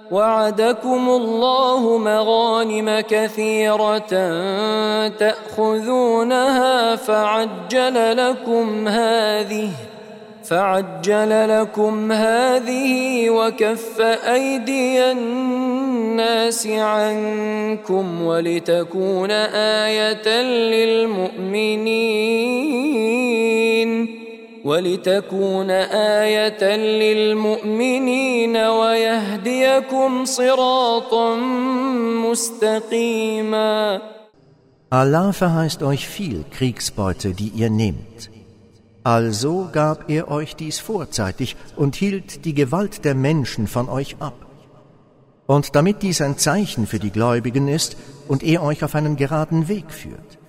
وعدكم الله مغانم كثيرة تأخذونها فعجل لكم هذه وكف أيدي الناس عنكم ولتكون آية للمؤمنين ويهديكم صراطا مستقيما. Allah verheißt euch viel Kriegsbeute, die ihr nehmt. Also gab er euch dies vorzeitig und hielt die Gewalt der Menschen von euch ab. Und damit dies ein Zeichen für die Gläubigen ist und er euch auf einen geraden Weg führt.